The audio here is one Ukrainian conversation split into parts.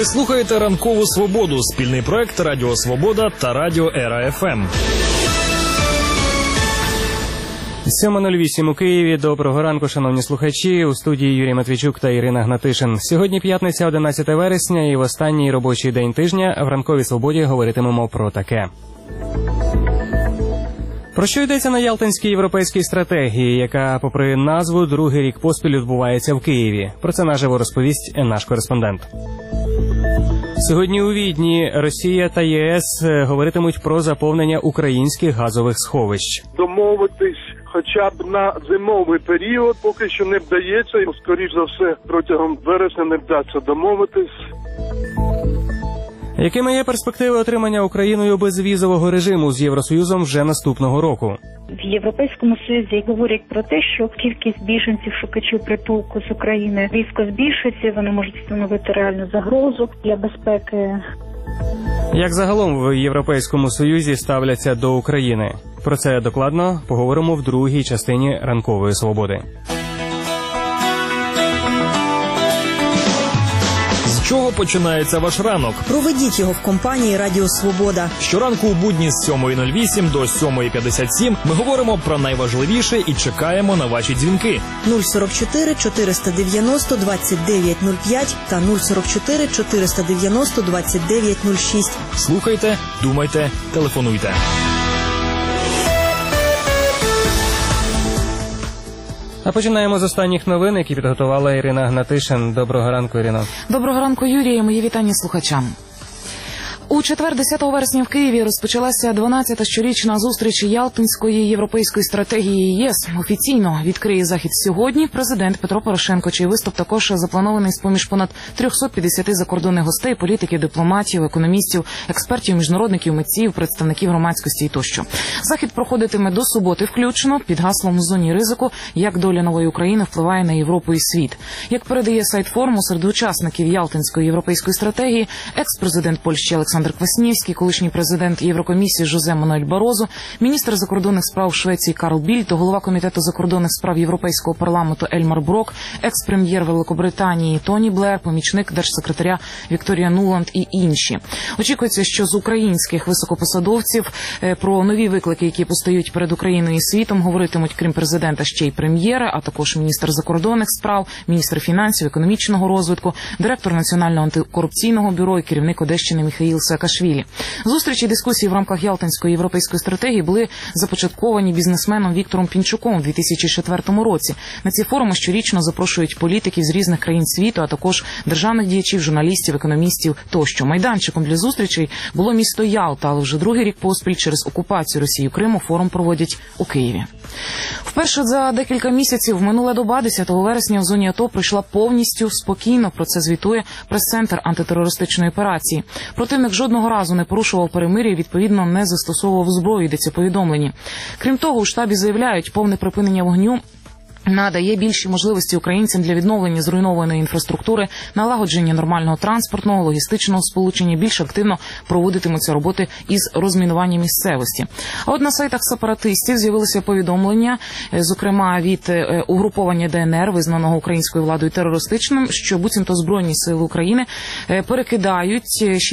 Ви слухаєте «Ранкову свободу» – спільний проект Радіо Свобода та Радіо Ера ФМ. 7:08 у Києві. Доброго ранку, шановні слухачі. У студії Юрій Матвійчук та Ірина Гнатишин. Сьогодні п'ятниця, 11 вересня, і в останній робочий день тижня в «Ранковій свободі» говоритимемо про таке. Про що йдеться на Ялтинській європейській стратегії, яка, попри назву, другий рік поспіль відбувається в Києві? Про це наживо розповість наш кореспондент. Сьогодні у Відні Росія та ЄС говоритимуть про заповнення українських газових сховищ. Домовитись хоча б на зимовий період поки що не вдається, і, скоріш за все, протягом вересня не вдасться домовитись. Якими є перспективи отримання Україною безвізового режиму з Євросоюзом вже наступного року? В Європейському Союзі говорять про те, що кількість біженців, шукачів притулку з України різко збільшується, вони можуть становити реальну загрозу для безпеки. Як загалом в Європейському Союзі ставляться до України? Про це докладно поговоримо в другій частині «Ранкової свободи». З чого починається ваш ранок? Проведіть його в компанії «Радіо Свобода». Щоранку у будні з 7:08 до 7:57 ми говоримо про найважливіше і чекаємо на ваші дзвінки. 044 490 2905 та 044 490 2906. Слухайте, думайте, телефонуйте. А починаємо з останніх новин, які підготувала Ірина Гнатишин. Доброго ранку, Ірино. Доброго ранку, Юрій. Мої вітання слухачам. У четвер, 10 вересня в Києві розпочалася 12-та щорічна зустріч Ялтинської європейської стратегії ЄС. Офіційно відкриє захід сьогодні президент Петро Порошенко, чий виступ також запланований з-поміж понад 350 закордонних гостей, політиків, дипломатів, економістів, експертів, міжнародників, митців, представників громадськості тощо. Захід проходитиме до суботи включно під гаслом «В зоні ризику. Як доля нової України впливає на Європу і світ». Як передає сайт форуму, серед учасників Ялтинської європейської стратегії екс-президент Польщі Олександр Кваснєвський, колишній президент Єврокомісії Жозе Мануель Барозо, міністр закордонних справ Швеції Карл Більд, голова комітету закордонних справ Європейського парламенту Ельмар Брок, екс-прем'єр Великобританії Тоні Блер, помічник держсекретаря Вікторія Нуланд і інші. Очікується, що з українських високопосадовців про нові виклики, які постають перед Україною і світом, говоритимуть, крім президента, ще й прем'єри, а також міністр закордонних справ, міністр фінансів, економічного розвитку, директор Національного антикорупційного бюро і керівник Одещини Міхаїл Саакашвілі. Зустрічі і дискусії в рамках Ялтинської європейської стратегії були започатковані бізнесменом Віктором Пінчуком у 2004 році. На ці форуми щорічно запрошують політиків з різних країн світу, а також державних діячів, журналістів, економістів тощо. Майданчиком для зустрічей було місто Ялта, але вже другий рік поспіль через окупацію Росії Криму форум проводять у Києві. Вперше за декілька місяців минула доба 10 вересня в зоні АТО пройшла повністю спокійно. Про це звітує прес-центр антитерористичної операції. Противник жодного разу не порушував перемир'я і, відповідно, не застосовував зброю, йдеться у повідомленні. Крім того, у штабі заявляють, повне припинення вогню надає більші можливості українцям для відновлення зруйнованої інфраструктури, налагодження нормального транспортного, логістичного сполучення, більш активно проводитимуться роботи із розмінування місцевості. А от на сайтах сепаратистів з'явилися повідомлення, зокрема від угруповання ДНР, визнаного українською владою терористичним, що буцімто Збройні сили України перекидають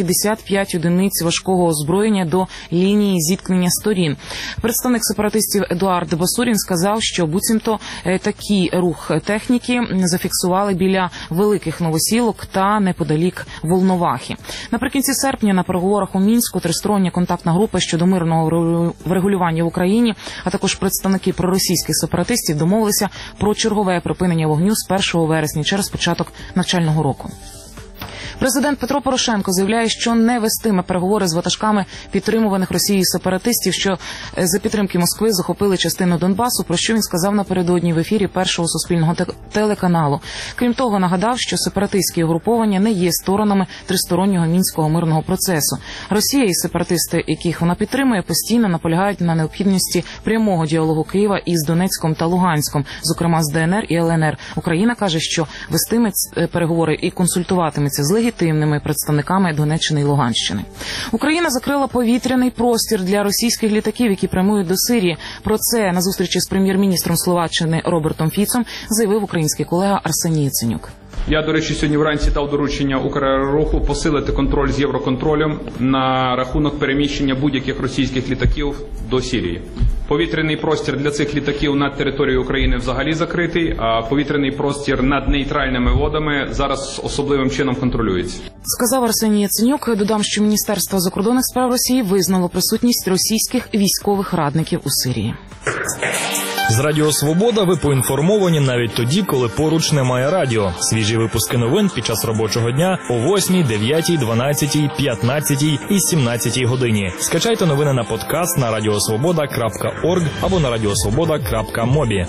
65 одиниць важкого озброєння до лінії зіткнення сторін. Представник сепаратистів Едуард Басурін сказав, що буцімто такий рух техніки зафіксували біля Великих Новосілок та неподалік Волновахи. Наприкінці серпня на переговорах у Мінську тристороння контактна група щодо мирного врегулювання в Україні, а також представники проросійських сепаратистів домовилися про чергове припинення вогню з 1 вересня через початок навчального року. Президент Петро Порошенко заявляє, що не вестиме переговори з ватажками підтримуваних Росією сепаратистів, що за підтримки Москви захопили частину Донбасу, про що він сказав напередодні в ефірі Першого суспільного телеканалу. Крім того, нагадав, що сепаратистські угруповання не є сторонами тристороннього мінського мирного процесу. Росія і сепаратисти, яких вона підтримує, постійно наполягають на необхідності прямого діалогу Києва із Донецьком та Луганськом, зокрема з ДНР і ЛНР. Україна каже, що вестиме переговори і консультуватиметься з легітимними представниками Донеччини і Луганщини. Україна закрила повітряний простір для російських літаків, які прямують до Сирії. Про це на зустрічі з прем'єр-міністром Словаччини Робертом Фіцом заявив український колега Арсеній Яценюк. Я, до речі, сьогодні вранці дав доручення Укрруху посилити контроль з Євроконтролем на рахунок переміщення будь-яких російських літаків до Сирії. Повітряний простір для цих літаків над територією України взагалі закритий, а повітряний простір над нейтральними водами зараз особливим чином контролюється. Сказав Арсеній Яценюк. Додам, що Міністерство закордонних справ Росії визнало присутність російських військових радників у Сирії. З Радіо Свобода ви поінформовані навіть тоді, коли поруч немає радіо. Свіжі випуски новин під час робочого дня о 8, 9, 12, 15 і 17 годині. Скачайте новини на подкаст на radiosvoboda.org або на radiosvoboda.mobi.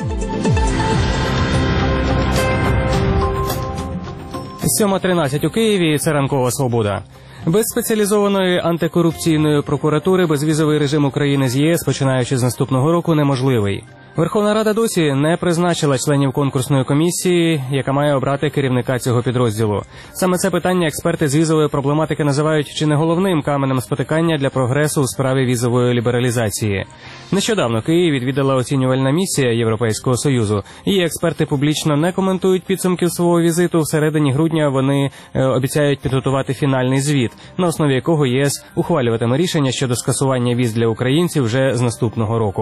7:13 у Києві. Це ранкова свобода. Без спеціалізованої антикорупційної прокуратури безвізовий режим України з ЄС, починаючи з наступного року, неможливий. Верховна Рада досі не призначила членів конкурсної комісії, яка має обрати керівника цього підрозділу. Саме це питання експерти з візової проблематики називають чи не головним каменем спотикання для прогресу у справі візової лібералізації. Нещодавно Київ відвідала оцінювальна місія Європейського Союзу. Її експерти публічно не коментують підсумків свого візиту. Всередині грудня вони обіцяють підготувати фінальний звіт, на основі якого єС ухвалюватиме рішення щодо скасування віз для українців вже з наступного року.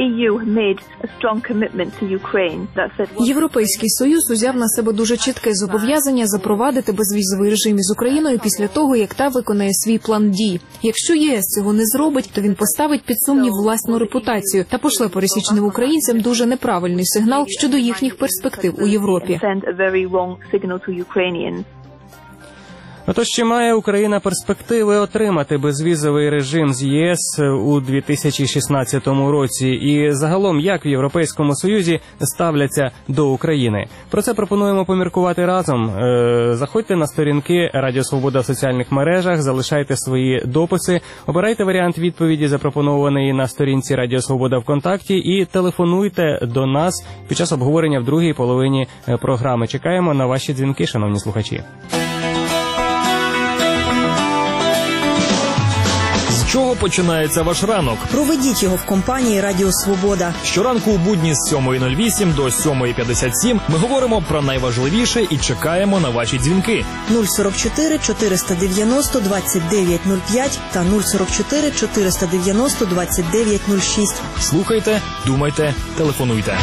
Європейський Союз узяв на себе дуже чітке зобов'язання запровадити безвізовий режим із Україною після того, як та виконає свій план дій. Якщо ЄС цього не зробить, то він поставить під сумнів власну репутацію та пошле пересічним українцям дуже неправильний сигнал щодо їхніх перспектив у Європі. Отож, чи має Україна перспективи отримати безвізовий режим з ЄС у 2016 році? І загалом, як в Європейському Союзі ставляться до України? Про це пропонуємо поміркувати разом. Заходьте на сторінки Радіо Свобода в соціальних мережах, залишайте свої дописи, обирайте варіант відповіді, запропонований на сторінці Радіо Свобода ВКонтакті, і телефонуйте до нас під час обговорення в другій половині програми. Чекаємо на ваші дзвінки, шановні слухачі. З чого починається ваш ранок? Проведіть його в компанії Радіо Свобода. Щоранку у будні з 7:08 до 7:57 ми говоримо про найважливіше і чекаємо на ваші дзвінки. 044 490 2905 та 044 490 2906. Слухайте, думайте, телефонуйте.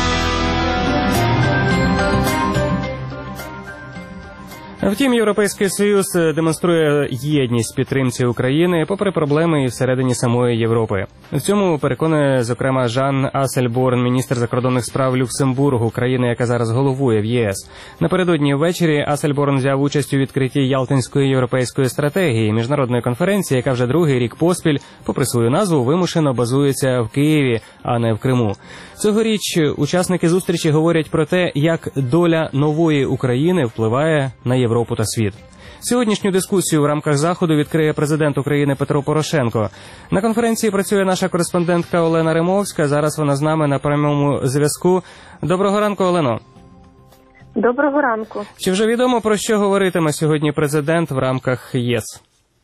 Втім, Європейський Союз демонструє єдність підтримці України попри проблеми і всередині самої Європи. В цьому переконує, зокрема, Жан Ассельборн, міністр закордонних справ Люксембургу, країни, яка зараз головує в ЄС. Напередодні ввечері Ассельборн взяв участь у відкритті Ялтинської європейської стратегії, міжнародної конференції, яка вже другий рік поспіль, попри свою назву, вимушено базується в Києві, а не в Криму. Цьогоріч учасники зустрічі говорять про те, як доля нової України впливає на Європу та світ. Сьогоднішню дискусію в рамках заходу відкриє президент України Петро Порошенко. На конференції працює наша кореспондентка Олена Римовська. Зараз вона з нами на прямому зв'язку. Доброго ранку, Олено. Доброго ранку. Чи вже відомо, про що говоритиме сьогодні президент в рамках ЄС?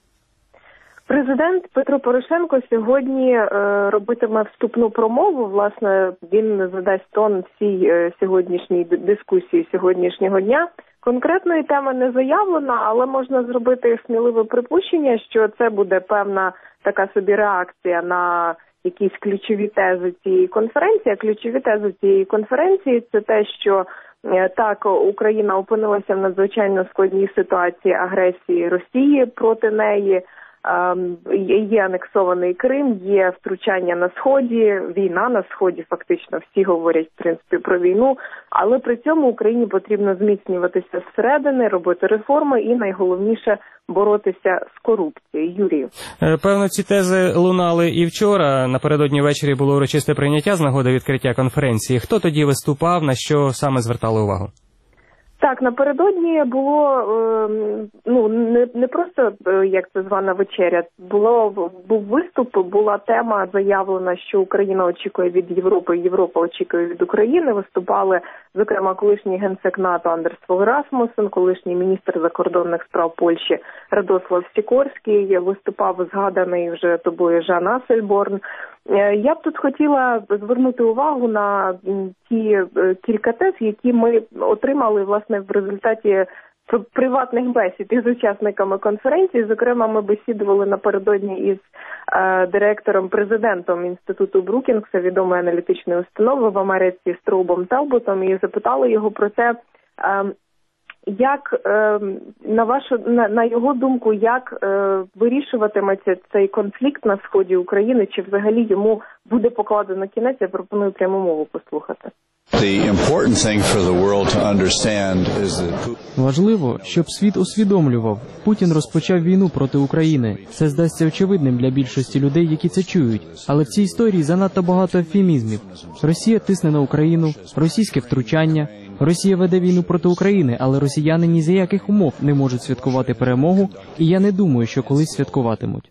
Президент Петро Порошенко сьогодні робитиме вступну промову. Власне, він задасть тон всій сьогоднішній дискусії сьогоднішнього дня. Конкретної теми не заявлено, але можна зробити сміливе припущення, що це буде певна така собі реакція на якісь ключові тези цієї конференції. А ключові тези цієї конференції – це те, що так, Україна опинилася в надзвичайно складній ситуації агресії Росії проти неї. Є анексований Крим, є втручання на Сході, війна на Сході, фактично всі говорять, в принципі, про війну, але при цьому Україні потрібно зміцнюватися зсередини, робити реформи і, найголовніше, боротися з корупцією. Юрію. Певно, ці тези лунали і вчора. Напередодні ввечері було урочисте прийняття з нагоди відкриття конференції. Хто тоді виступав, на що саме звертали увагу? Так, напередодні було, не просто, як це звана вечеря, був виступ, була тема заявлена, що Україна очікує від Європи, Європа очікує від України. Виступали, зокрема, колишній генсек НАТО Андерс Фог Расмуссен, колишній міністр закордонних справ Польщі Радослав Сікорський, виступав згаданий вже тобою Жан Ассельборн. Я б тут хотіла звернути увагу на ті кілька тез, які ми отримали, власне, власне, в результаті приватних бесід із учасниками конференції. Зокрема, ми бесідували напередодні із директором-президентом Інституту Брукінгса, відомої аналітичної установи в Америці, Строубом Телботом, і запитали його про те, як, на його думку, як вирішуватиметься цей конфлікт на сході України, чи взагалі йому буде покладено кінець. Я пропоную пряму мову послухати. Важливо, щоб світ усвідомлював. Путін розпочав війну проти України. Це здасться очевидним для більшості людей, які це чують. Але в цій історії занадто багато ефемізмів. Росія тисне на Україну, російське втручання. Росія веде війну проти України, але росіяни ні за яких умов не можуть святкувати перемогу, і я не думаю, що колись святкуватимуть.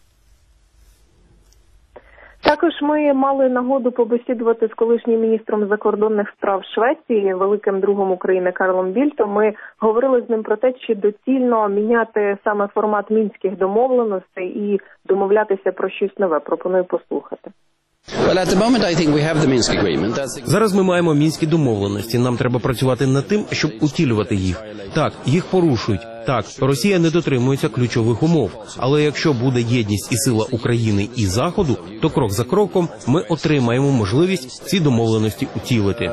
Також ми мали нагоду побесідувати з колишнім міністром закордонних справ Швеції, великим другом України Карлом Більтом. Ми говорили з ним про те, чи доцільно міняти саме формат мінських домовленостей і домовлятися про щось нове. Пропоную послухати. Зараз ми маємо мінські домовленості. Нам треба працювати над тим, щоб утілювати їх. Так, їх порушують. Так, Росія не дотримується ключових умов. Але якщо буде єдність і сила України і Заходу, то крок за кроком ми отримаємо можливість ці домовленості утілити.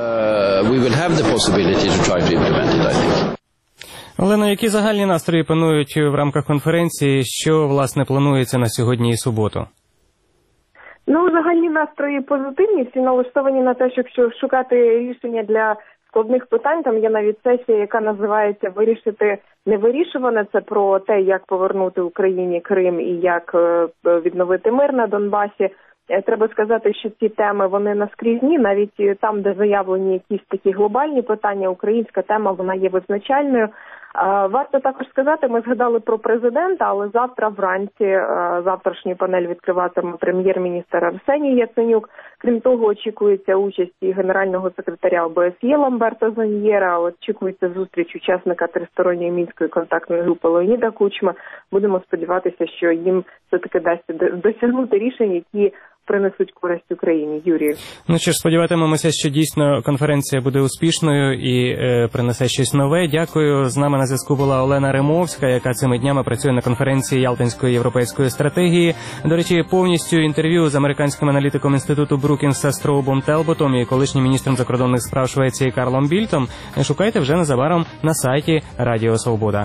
Олена, які загальні настрої панують в рамках конференції? Що, власне, планується на сьогодні і суботу? Загальні настрої позитивні, всі налаштовані на те, щоб шукати рішення для складних питань. Там є навіть сесія, яка називається «Вирішити невирішуване». Це про те, як повернути Україні Крим і як відновити мир на Донбасі. Треба сказати, що ці теми, вони наскрізні, навіть там, де заявлені якісь такі глобальні питання, українська тема, вона є визначальною. Варто також сказати, ми згадали про президента, але завтра вранці, завтрашній панель відкриватиме прем'єр-міністр Арсеній Яценюк. Крім того, очікується участь і генерального секретаря ОБСЄ Ламберто Заньєра, очікується зустріч учасника тристоронньої мінської контактної групи Леоніда Кучми. Будемо сподіватися, що їм все-таки дасть досягнути рішень, які принесуть користь Україні. Юрію. Що ж, сподіватимемося, що дійсно конференція буде успішною і принесе щось нове. Дякую. З нами на зв'язку була Олена Римовська, яка цими днями працює на конференції Ялтинської європейської стратегії. До речі, повністю інтерв'ю з американським аналітиком Інституту Брукінгса Строубом Телботом і колишнім міністром закордонних справ Швеції Карлом Більтом шукайте вже незабаром на сайті Радіо Свобода.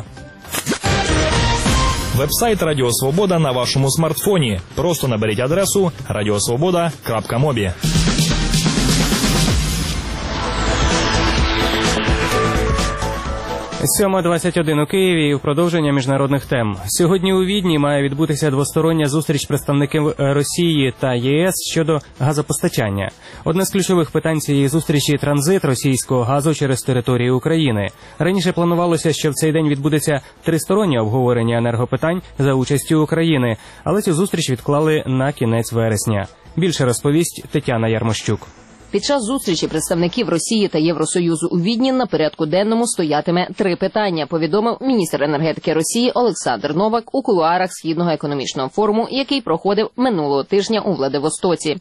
Вебсайт Радіо Свобода на вашому смартфоні. Просто наберіть адресу radiosvoboda.mobi. 7:21 у Києві і в продовження міжнародних тем. Сьогодні у Відні має відбутися двостороння зустріч представників Росії та ЄС щодо газопостачання. Одне з ключових питань цієї зустрічі – транзит російського газу через територію України. Раніше планувалося, що в цей день відбудеться тристороннє обговорення енергопитань за участю України, але цю зустріч відклали на кінець вересня. Більше розповість Тетяна Ярмощук. Під час зустрічі представників Росії та Євросоюзу у Відні на порядку денному стоятиме 3 питання, повідомив міністр енергетики Росії Олександр Новак у кулуарах Східного економічного форуму, який проходив минулого тижня у Владивостоці.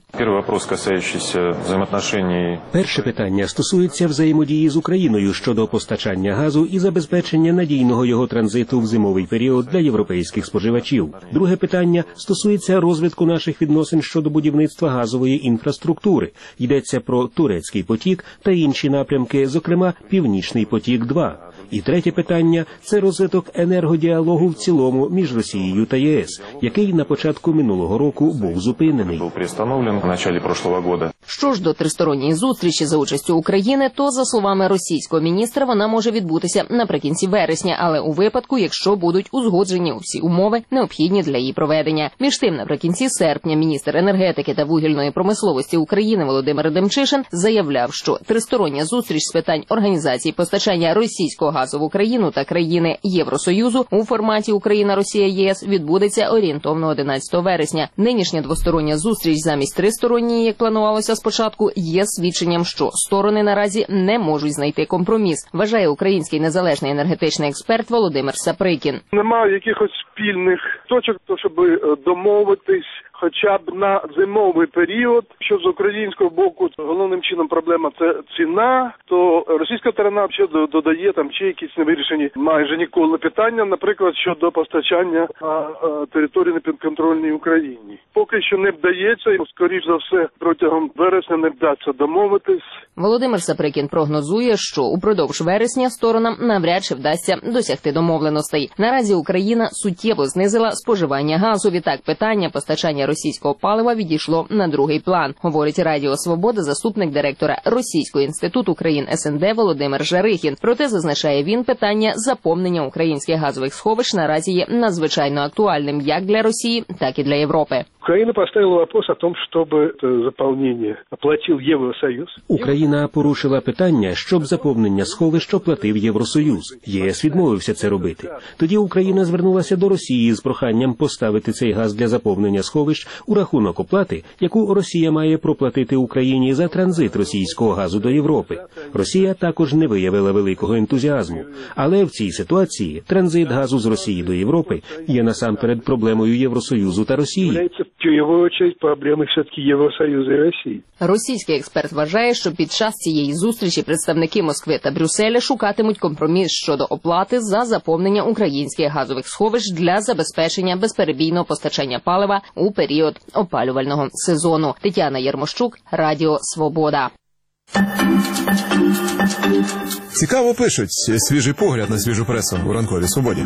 Перше питання стосується взаємодії з Україною щодо постачання газу і забезпечення надійного його транзиту в зимовий період для європейських споживачів. Друге питання стосується розвитку наших відносин щодо будівництва газової інфраструктури. Йдеться про Турецький потік та інші напрямки, зокрема Північний потік-2. І третє питання – це розвиток енергодіалогу в цілому між Росією та ЄС, який на початку минулого року був зупинений. Що ж до тристоронньої зустрічі за участю України, то, за словами російського міністра, вона може відбутися наприкінці вересня, але у випадку, якщо будуть узгоджені всі умови, необхідні для її проведення. Між тим, наприкінці серпня міністр енергетики та вугільної промисловості України Володимир Демчишин заявляв, що тристороння зустріч з питань організації постачання російського газу в Україну та країни Євросоюзу у форматі Україна-Росія-ЄС відбудеться орієнтовно 11 вересня. Нинішня двостороння зустріч замість тристоронньої, як планувалося спочатку, є свідченням, що сторони наразі не можуть знайти компроміс, вважає український незалежний енергетичний експерт Володимир Саприкін. Немає якихось спільних точок, щоб домовитись. хоча б на зимовий період. Що з українського боку головним чином проблема – це ціна, то російська сторона ще додає там ще якісь невирішені майже ніколи питання, наприклад, щодо постачання на території непідконтрольній Україні. Поки що не вдається, і, скоріш за все, протягом вересня не вдасться домовитись. Володимир Саприкін прогнозує, що упродовж вересня сторонам навряд чи вдасться досягти домовленостей. Наразі Україна суттєво знизила споживання газу. Відтак питання постачання російського палива відійшло на другий план, говорить Радіо Свобода заступник директора Російського інституту країн СНД Володимир Жарихін. Проте, зазначає він, питання заповнення українських газових сховищ наразі є надзвичайно актуальним як для Росії, так і для Європи. Украина поставила вопрос о том, чтобы это заполнение оплатил Евросоюз. Україна порушила питання, щоб заповнення сховищ оплатив Євросоюз. ЄС відмовився це робити. Тоді Україна звернулася до Росії з проханням поставити цей газ для заповнення сховищ у рахунок оплати, яку Росія має проплатити Україні за транзит російського газу до Європи. Росія також не виявила великого ентузіазму. Але в цій ситуації транзит газу з Росії до Європи є насамперед проблемою Євросоюзу та Росії. В первую очередь проблемы все-таки Евросоюза и России. Російський експерт вважає, що під час цієї зустрічі представники Москви та Брюсселя шукатимуть компроміс щодо оплати за заповнення українських газових сховищ для забезпечення безперебійного постачання палива у період опалювального сезону. Тетяна Єрмощук, Радіо Свобода. Цікаво пишуть. Свіжий погляд на свіжу пресу у ранковій свободі.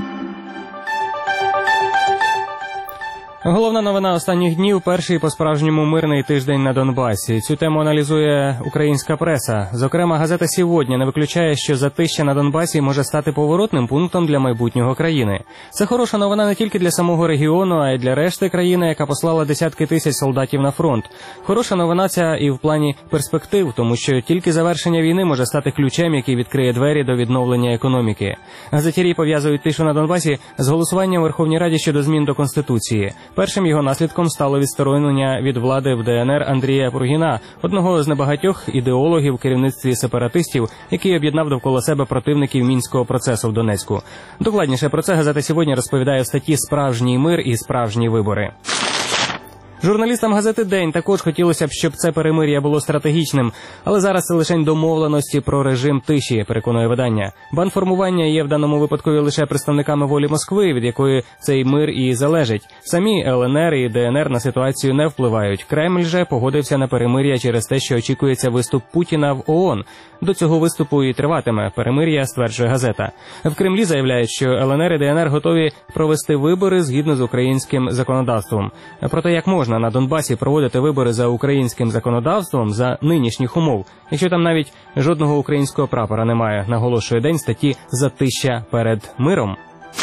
Головна новина останніх днів – перший по-справжньому мирний тиждень на Донбасі. Цю тему аналізує українська преса. Зокрема, газета «Сьогодні» не виключає, що затища на Донбасі може стати поворотним пунктом для майбутнього країни. Це хороша новина не тільки для самого регіону, а й для решти країни, яка послала десятки тисяч солдатів на фронт. Хороша новина ця і в плані перспектив, тому що тільки завершення війни може стати ключем, який відкриє двері до відновлення економіки. Газетярі пов'язують тишу на Донбасі з голосуванням у Верховній Раді щодо змін до Конституції. Першим його наслідком стало відсторонення від влади в ДНР Андрія Пургіна, одного з небагатьох ідеологів в керівництві сепаратистів, який об'єднав довкола себе противників Мінського процесу в Донецьку. Докладніше про це газета «Сьогодні» розповідає в статті «Справжній мир і справжні вибори». Журналістам газети «День» також хотілося б, щоб це перемир'я було стратегічним, але зараз це лише домовленості про режим тиші, переконує видання. Бандформування є в даному випадку лише представниками волі Москви, від якої цей мир і залежить. Самі ЛНР і ДНР на ситуацію не впливають. Кремль же погодився на перемир'я через те, що очікується виступ Путіна в ООН. До цього виступу і триватиме перемир'я, стверджує газета. В Кремлі заявляють, що ЛНР і ДНР готові провести вибори згідно з українським законодавством. Проте як можна на Донбасі проводити вибори за українським законодавством за нинішніх умов, якщо там навіть жодного українського прапора немає, наголошує День статті «Затища перед миром».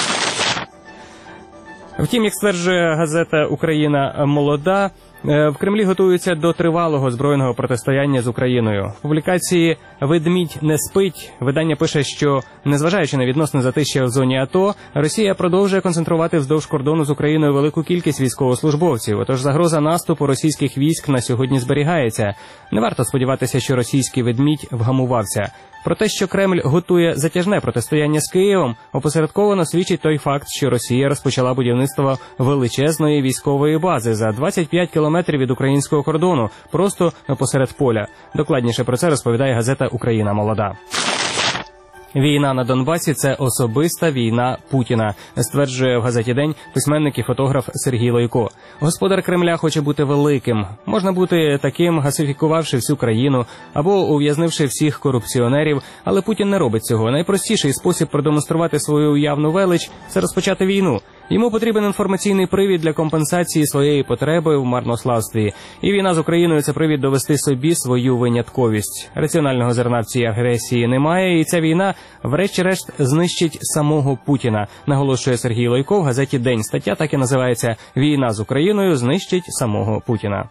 Втім, як стверджує газета «Україна молода», в Кремлі готуються до тривалого збройного протистояння з Україною. В публікації «Ведмідь не спить» видання пише, що, незважаючи на відносне затища в зоні АТО, Росія продовжує концентрувати вздовж кордону з Україною велику кількість військовослужбовців. Отож загроза наступу російських військ на сьогодні зберігається. Не варто сподіватися, що російський ведмідь вгамувався. Про те, що Кремль готує затяжне протистояння з Києвом, опосередковано свідчить той факт, що Росія розпочала будівництво величезної військової бази за 25 кілометрів від українського кордону, просто посеред поля. Докладніше про це розповідає газета «Україна молода». Війна на Донбасі – це особиста війна Путіна, стверджує в газеті «День» письменник і фотограф Сергій Лойко. Господар Кремля хоче бути великим. Можна бути таким, гасифікувавши всю країну або ув'язнивши всіх корупціонерів, але Путін не робить цього. Найпростіший спосіб продемонструвати свою уявну велич – це розпочати війну. Йому потрібен інформаційний привід для компенсації своєї потреби в марнославстві. І війна з Україною – це привід довести собі свою винятковість. Раціонального зерна в цій агресії немає, і ця війна, врешті-решт, знищить самого Путіна, наголошує Сергій Лойко в газеті «День». Стаття так і називається «Війна з Україною знищить самого Путіна».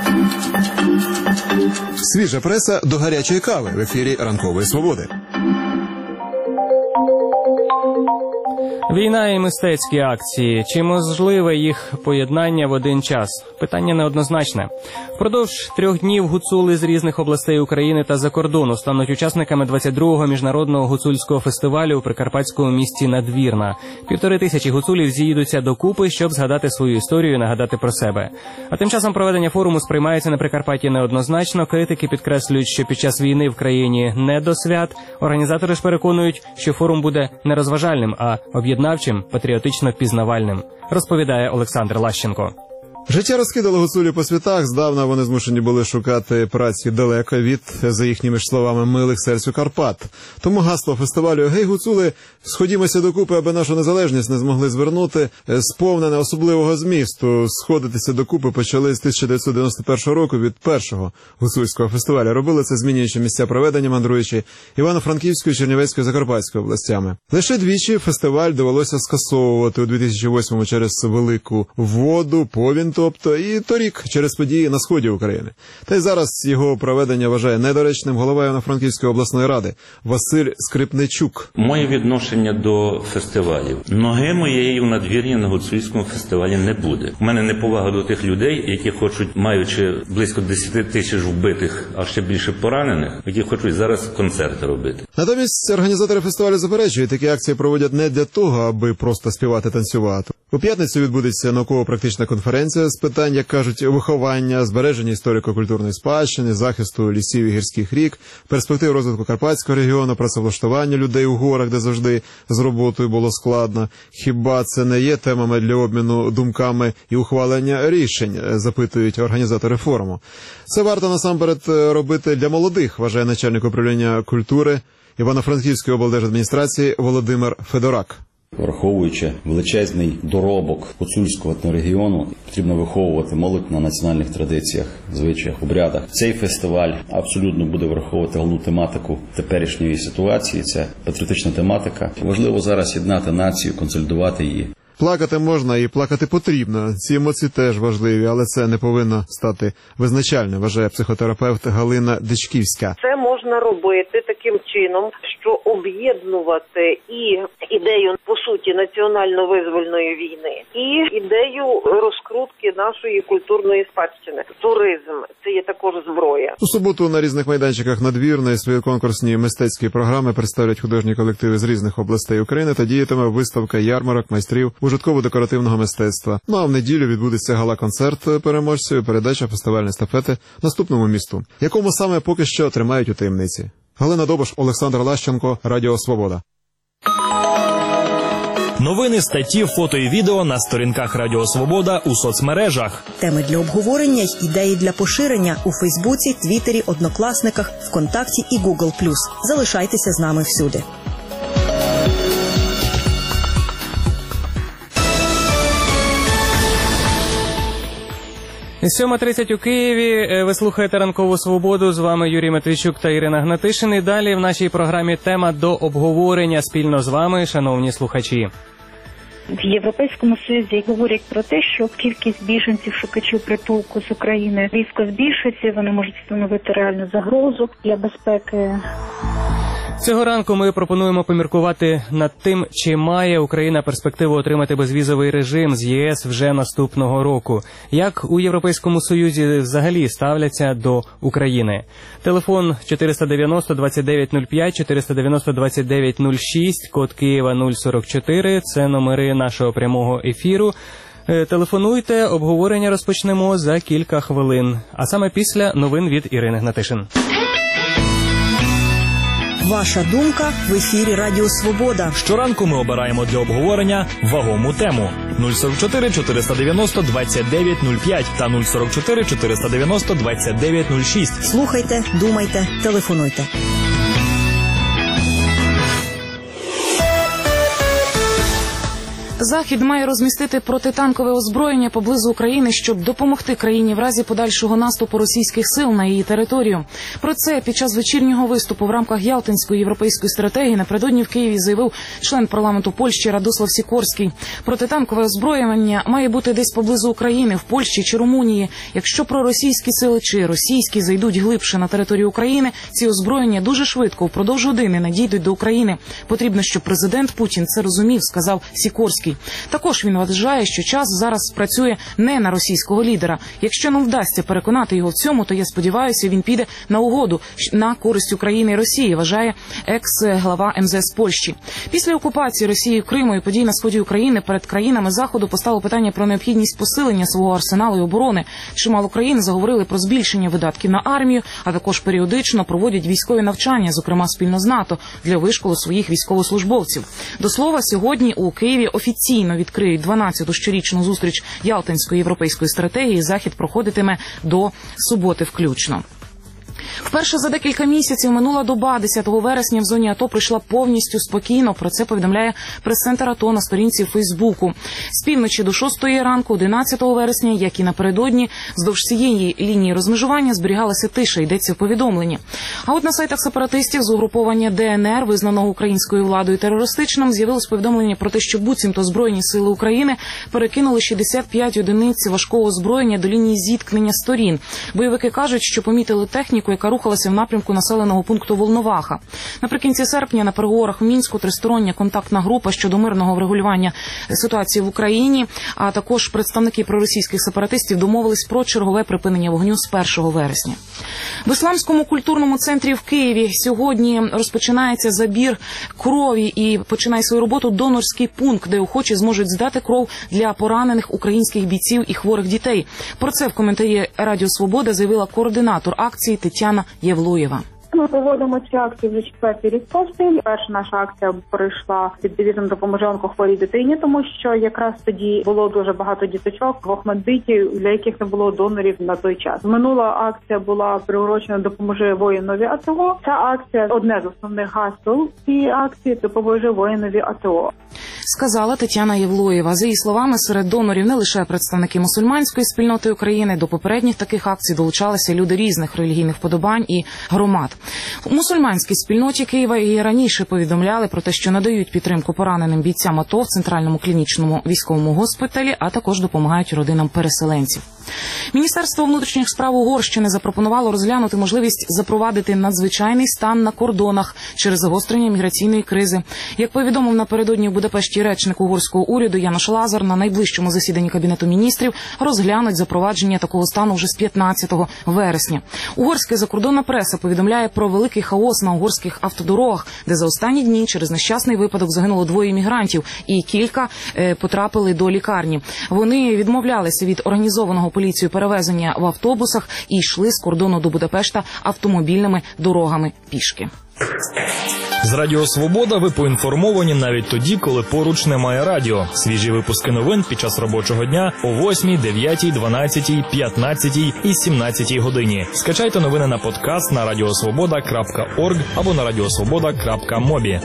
Свіжа преса до гарячої кави в ефірі «Ранкової свободи». Війна і мистецькі акції. Чи можливе їх поєднання в один час? Питання неоднозначне. Впродовж 3 днів гуцули з різних областей України та за кордону стануть учасниками 22-го міжнародного гуцульського фестивалю у прикарпатському місті Надвірна. 1500 гуцулів з'їдуться докупи, щоб згадати свою історію і нагадати про себе. А тим часом проведення форуму сприймається на Прикарпатті неоднозначно. Критики підкреслюють, що під час війни в країні не до свят. Організатори ж переконують, що форум буде не розважальним, а об'єднавчим, патріотично-пізнавальним, розповідає Олександр Лащенко. Життя розкидало гуцулів по світах, здавна вони змушені були шукати праці далеко від, за їхніми ж словами, милих серцю Карпат. Тому гасло фестивалю «Гей, гуцули, сходімося докупи, аби нашу незалежність не змогли звернути» сповнене особливого змісту. Сходитися докупи почали з 1991 року від першого гуцульського фестивалю. Робили це, змінюючи місця проведення, мандруючи Івано-Франківською, Чернівецькою, Закарпатською областями. Лише двічі фестиваль довелося скасовувати у 2008-му через велику воду, повінь, тобто і торік через події на сході України. Та й зараз його проведення вважає недоречним голова Івано-Франківської обласної ради Василь Скрипничук. Моє відношення до фестивалів. Ноги моєї в надвірні на гуцульському фестивалі не буде. У мене неповага до тих людей, які хочуть, маючи близько 10 тисяч вбитих, а ще більше поранених, які хочуть зараз концерти робити. Натомість організатори фестивалю заперечують, такі акції проводять не для того, аби просто співати-танцювати. У п'ятницю відбудеться науково-практична конференція з питань, як кажуть, виховання, збереження історико-культурної спадщини, захисту лісів і гірських рік, перспектив розвитку Карпатського регіону, працевлаштування людей у горах, де завжди з роботою було складно. Хіба це не є темами для обміну думками і ухвалення рішень, запитують організатори форуму. Це варто насамперед робити для молодих, вважає начальник управління культури Івано-Франківської облдержадміністрації Володимир Федорак. Враховуючи величезний доробок гуцульського етнорегіону, потрібно виховувати молодь на національних традиціях, звичаях, обрядах. Цей фестиваль абсолютно буде враховувати головну тематику теперішньої ситуації. Це патріотична тематика. Важливо зараз єднати націю, консолідувати її. Плакати можна і плакати потрібно. Ці емоції теж важливі, але це не повинно стати визначальним, вважає психотерапевт Галина Дичківська. Це можна робити таким чином, що об'єднувати і ідею, по суті, національно-визвольної війни, і ідею розкрутки нашої культурної спадщини. Туризм – це є також зброя. У суботу на різних майданчиках Надвірної свої конкурсні мистецькі програми представлять художні колективи з різних областей України та діятиме виставка ярмарок майстрів ужитково-декоративного мистецтва. Ну а в неділю відбудеться гала-концерт переможців і передача фестивальної естафети наступному місту, якому саме поки що тримають у таємниці. Галина Добош, Олександр Лащенко, Радіо Свобода. Новини, статті, фото і відео на сторінках Радіо Свобода у соцмережах. Теми для обговорення й ідеї для поширення у Фейсбуці, Твіттері, Однокласниках, ВКонтакті і Google+. Залишайтеся з нами всюди. 7:30 у Києві. Ви слухаєте «Ранкову свободу». З вами Юрій Матвійчук та Ірина Гнатишин. І далі в нашій програмі тема до обговорення спільно з вами, шановні слухачі. В Європейському Союзі говорять про те, що кількість біженців, шукачів притулку з України різко збільшується, вони можуть становити реальну загрозу для безпеки. Цього ранку ми пропонуємо поміркувати над тим, чи має Україна перспективу отримати безвізовий режим з ЄС вже наступного року. Як у Європейському Союзі взагалі ставляться до України? Телефон 490-2905, 490-2906, код Києва 044, це номери нашого прямого ефіру. Телефонуйте, обговорення розпочнемо за кілька хвилин, а саме після новин від Ірини Гнатишин. Ваша думка в ефірі Радіо Свобода. Щоранку ми обираємо для обговорення вагому тему. 044 490 2905 та 044 490 2906. Слухайте, думайте, телефонуйте. Захід має розмістити протитанкове озброєння поблизу України, щоб допомогти країні в разі подальшого наступу російських сил на її територію. Про це під час вечірнього виступу в рамках Ялтинської європейської стратегії напередодні в Києві заявив член парламенту Польщі Радослав Сікорський. Протитанкове озброєння має бути десь поблизу України, в Польщі чи Румунії. Якщо проросійські сили чи російські зайдуть глибше на територію України, ці озброєння дуже швидко, впродовж години надійдуть до України. Потрібно, щоб президент Путін це розумів, сказав Сікорський. Також він вважає, що час зараз працює не на російського лідера. Якщо нам вдасться переконати його в цьому, то я сподіваюся, він піде на угоду на користь України і Росії, вважає екс-глава МЗС Польщі. Після окупації Росії Криму і подій на сході України перед країнами Заходу постало питання про необхідність посилення свого арсеналу і оборони. Чимало країн заговорили про збільшення видатків на армію, а також періодично проводять військові навчання, зокрема спільно з НАТО, для вишколу своїх військовослужбовців. До слова, сьогодні у Києві офіційно відкриють 12-ту щорічну зустріч Ялтинської європейської стратегії. Захід проходитиме до суботи включно. Вперше за декілька місяців минула доба 10 вересня в зоні АТО пройшла повністю спокійно. Про це повідомляє прес-центр АТО на сторінці в Фейсбуку. З півночі до 6 ранку 11 вересня, як і напередодні, вздовж цієї лінії розмежування зберігалася тиша, йдеться в повідомленні. А от на сайтах сепаратистів з угруповання ДНР, визнаного українською владою терористичним, з'явилось повідомлення про те, що буцімто Збройні сили України перекинули 65 одиниць важкого озброєння до лінії зіткнення сторін. Бойовики кажуть, що помітили техніку, яка рухалася в напрямку населеного пункту Волноваха. Наприкінці серпня на переговорах в Мінську тристороння контактна група щодо мирного врегулювання ситуації в Україні, а також представники проросійських сепаратистів домовились про чергове припинення вогню з 1 вересня. В Ісламському культурному центрі в Києві сьогодні розпочинається забір крові і починає свою роботу донорський пункт, де охочі зможуть здати кров для поранених українських бійців і хворих дітей. Про це в коментарі Радіо Свобода заявила координатор акції Тетяна Євлоєва. Ми проводимо ці акції вже 4-й рік поспіль. Перша наша акція пройшла під девізом «Допоможи онкохворій дитині», тому що якраз тоді було дуже багато діточок в Охмадиті, для яких не було донорів на той час. Минула акція була приурочена «Допоможи воїнові АТО». Ця акція – одне з основних гасел цієї акції – «Допоможи воїнові АТО». Сказала Тетяна Євлоєва. За її словами, серед донорів не лише представники мусульманської спільноти України. До попередніх таких акцій долучалися люди різних релігійних вподобань і громад. У мусульманській спільноті Києва і раніше повідомляли про те, що надають підтримку пораненим бійцям АТО в Центральному клінічному військовому госпіталі, а також допомагають родинам переселенців. Міністерство внутрішніх справ Угорщини запропонувало розглянути можливість запровадити надзвичайний стан на кордонах через загострення міграційної кризи. Як повідомив напередодні в Будапешті речник угорського уряду Янош Лазар, на найближчому засіданні Кабінету міністрів розглянуть запровадження такого стану вже з 15 вересня. Угорська закордонна преса повідомляє про великий хаос на угорських автодорогах, де за останні дні через нещасний випадок загинуло 2 мігрантів і кілька потрапили до лікарні. Вони відмовлялися від організованого поліцією перевезення в автобусах і йшли з кордону до Будапешта автомобільними дорогами пішки. З Радіо Свобода ви поінформовані навіть тоді, коли поруч немає радіо. Свіжі випуски новин під час робочого дня о 8, 9, 12, 15 і 17 годині. Скачайте новини на подкаст на radiosvoboda.org або на radiosvoboda.mobi.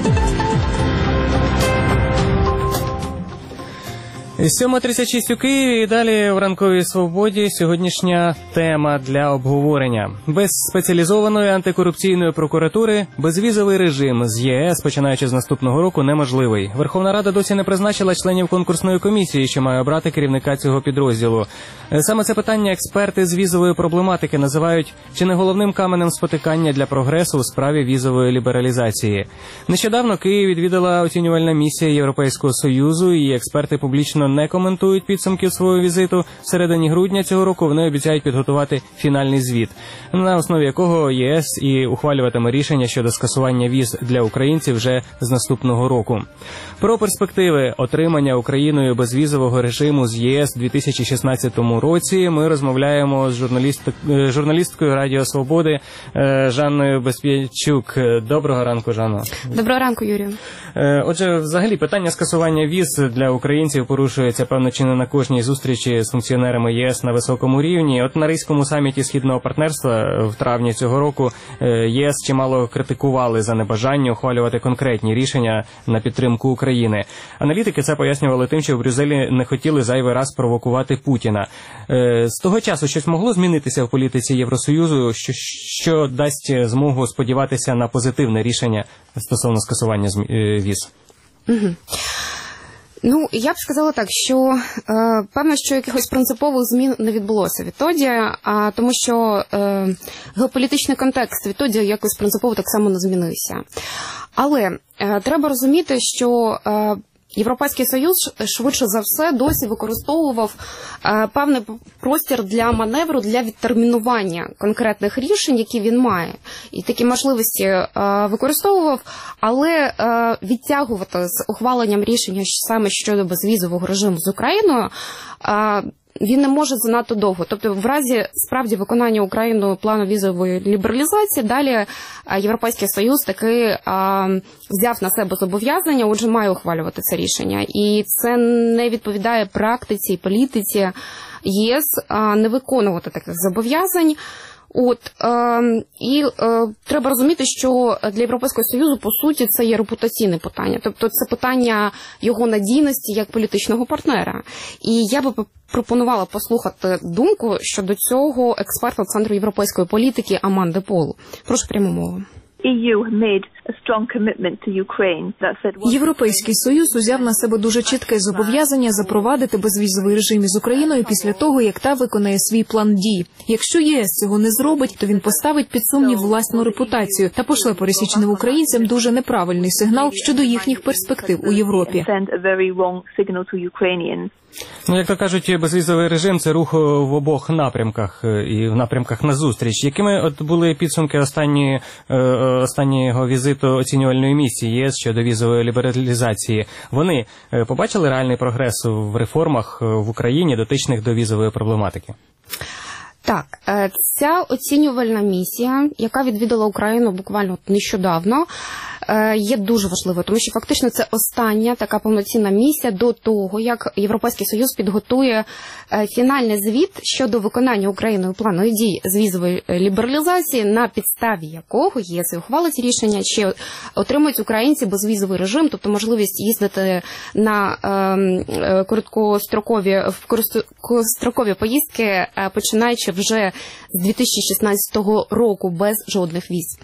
7:36 у Києві і далі в ранковій свободі сьогоднішня тема для обговорення. Без спеціалізованої антикорупційної прокуратури безвізовий режим з ЄС, починаючи з наступного року, неможливий. Верховна Рада досі не призначила членів конкурсної комісії, що має обрати керівника цього підрозділу. Саме це питання експерти з візової проблематики називають чи не головним каменем спотикання для прогресу у справі візової лібералізації. Нещодавно Київ відвідала оцінювальна місія Європейського Союзу, і експерти публічно не коментують підсумків свого візиту. Всередині грудня цього року вони обіцяють підготувати фінальний звіт, на основі якого ЄС і ухвалюватиме рішення щодо скасування віз для українців вже з наступного року. Про перспективи отримання Україною безвізового режиму з ЄС у 2016 році ми розмовляємо з журналісткою Радіо Свободи Жанною Безп'ячук. Доброго ранку, Жанно. Доброго ранку, Юрію. Отже, взагалі питання скасування віз для українців порушує порушується, певно, чи не на кожній зустрічі з функціонерами ЄС на високому рівні. От на Ризькому саміті Східного партнерства в травні цього року ЄС чимало критикували за небажання ухвалювати конкретні рішення на підтримку України. Аналітики це пояснювали тим, що в Брюсселі не хотіли зайвий раз провокувати Путіна. З того часу щось могло змінитися в політиці Євросоюзу, що дасть змогу сподіватися на позитивне рішення стосовно скасування віз? Ну, я б сказала так, що певно, що якихось принципових змін не відбулося відтоді, тому що геополітичний контекст відтоді якось принципово так само не змінився. Але треба розуміти, що Європейський Союз швидше за все досі використовував певний простір для маневру, для відтермінування конкретних рішень, які він має. І такі можливості використовував, але відтягувати з ухваленням рішення саме щодо безвізового режиму з Україною він не може занадто довго. Тобто в разі справді виконання Україною плану візової лібералізації, далі Європейський Союз таки взяв на себе зобов'язання, отже, має ухвалювати це рішення. І це не відповідає практиці і політиці ЄС не виконувати таких зобов'язань. Треба розуміти, що для Європейського Союзу, по суті, це є репутаційне питання. Тобто це питання його надійності як політичного партнера. І я би пропонувала послухати думку щодо цього експерта Центру європейської політики Аманди Пол. Прошу пряму мову. Європейський Союз узяв на себе дуже чітке зобов'язання запровадити безвізовий режим із Україною після того, як та виконає свій план дій. Якщо ЄС цього не зробить, то він поставить під сумнів власну репутацію та пошле пересічним українцям дуже неправильний сигнал щодо їхніх перспектив у Європі. Ну, як то кажуть, безвізовий режим – це рух в обох напрямках і в напрямках назустріч. Якими от були підсумки останнього візиту оцінювальної місії ЄС щодо візової лібералізації? Вони побачили реальний прогрес в реформах в Україні, дотичних до візової проблематики? Так, ця оцінювальна місія, яка відвідала Україну буквально нещодавно, є дуже важливою, тому що фактично це остання така повноцінна місія до того, як Європейський Союз підготує фінальний звіт щодо виконання Україною плану дій з візової лібералізації, на підставі якого єС ухвалить рішення, чи отримують українці безвізовий режим, тобто можливість їздити на короткострокові поїздки, починаючи вже з 2016 року без жодних віз.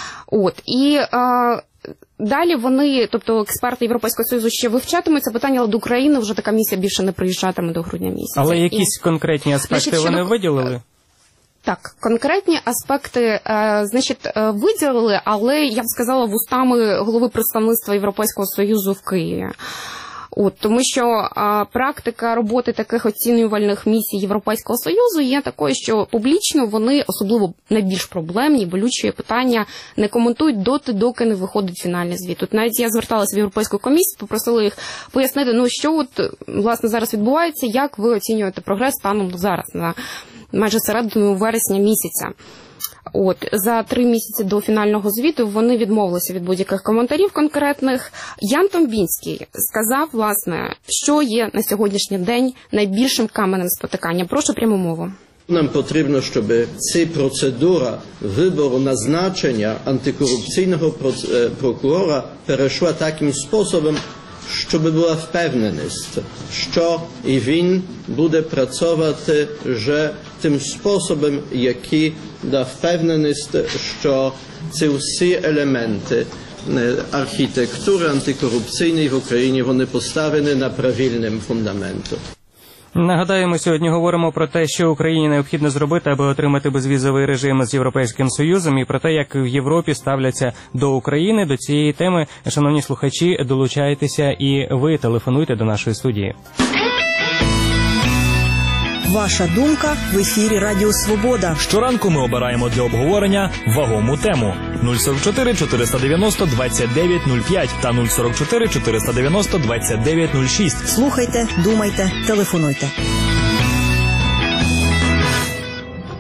Далі вони, тобто експерти Європейського Союзу, ще вивчатимуть це питання, але до України вже така місія більше не приїжджатиме до грудня місяця. Але якісь конкретні аспекти вони виділили? Так, конкретні аспекти, виділили, але, я б сказала, вустами голови представництва Європейського Союзу в Києві. Тому що практика роботи таких оцінювальних місій Європейського Союзу є такою, що публічно вони, особливо найбільш проблемні, болючі питання, не коментують доки не виходить фінальний звіт. Тут навіть я зверталася в Європейську комісію, попросила їх пояснити, що власне зараз відбувається, як ви оцінюєте прогрес станом зараз, на майже середину вересня місяця. За 3 місяці до фінального звіту вони відмовилися від будь-яких коментарів конкретних. Ян Томбінський сказав, власне, що є на сьогоднішній день найбільшим каменем спотикання. Прошу пряму мову. Нам потрібно, щоб ця процедура вибору назначення антикорупційного прокурора перейшла таким способом, щоб була впевненість, що і він буде працювати вже тим способом, який дає впевненість, що ці всі елементи архітектури антикорупційної в Україні, вони поставлені на правильному фундаменті. Нагадаю, ми сьогодні говоримо про те, що Україні необхідно зробити, аби отримати безвізовий режим з Європейським Союзом, і про те, як в Європі ставляться до України. До цієї теми, шановні слухачі, долучайтеся і ви телефонуйте до нашої студії. Ваша думка в ефірі Радіо Свобода. Щоранку ми обираємо для обговорення вагому тему. 044 490 2905 та 044 490 2906. Слухайте, думайте, телефонуйте.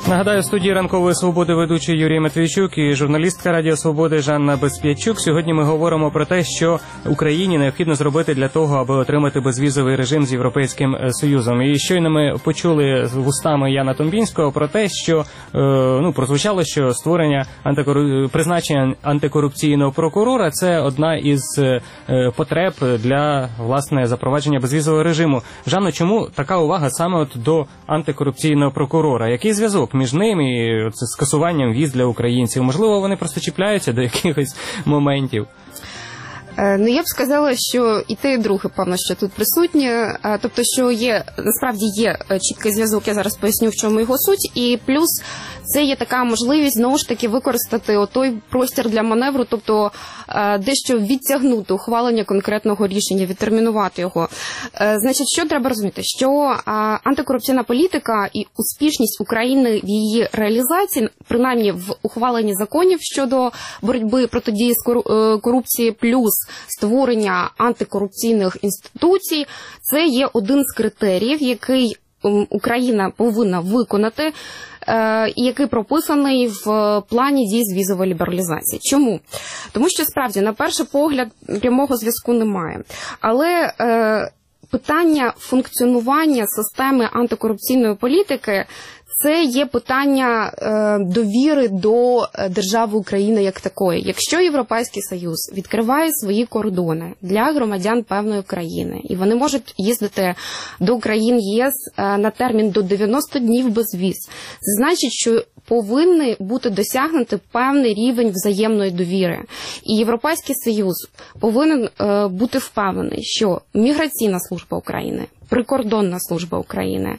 Нагадаю, в студії «Ранкової свободи» ведучий Юрій Матвійчук і журналістка Радіо Свободи Жанна Безп'ятчук. Сьогодні ми говоримо про те, що Україні необхідно зробити для того, аби отримати безвізовий режим з Європейським Союзом. І щойно ми почули вустами Яна Томбінського про те, що прозвучало, що призначення антикорупційного прокурора – це одна із потреб для, власне, запровадження безвізового режиму. Жанно, чому така увага саме до антикорупційного прокурора? Який зв'язок між ним і скасуванням віз для українців? Можливо, вони просто чіпляються до якихось моментів? Я б сказала, що і те, і друге, певно, що тут присутні. Тобто, що насправді є чіткий зв'язок, я зараз поясню, в чому його суть. І плюс це є така можливість, знову ж таки, використати отой простір для маневру, тобто дещо відтягнути ухвалення конкретного рішення, відтермінувати його. Значить, що треба розуміти? Що антикорупційна політика і успішність України в її реалізації, принаймні в ухваленні законів щодо боротьби протидії з корупції, плюс створення антикорупційних інституцій, це є один з критеріїв, який Україна повинна виконати, і який прописаний в плані дій з візової лібералізації. Чому? Тому що, справді, на перший погляд, прямого зв'язку немає. Але питання функціонування системи антикорупційної політики – це є питання довіри до держави України як такої. Якщо Європейський Союз відкриває свої кордони для громадян певної країни, і вони можуть їздити до країн ЄС на термін до 90 днів без віз, це значить, що повинен бути досягнути певний рівень взаємної довіри. І Європейський Союз повинен бути впевнений, що Міграційна служба України, Прикордонна служба України,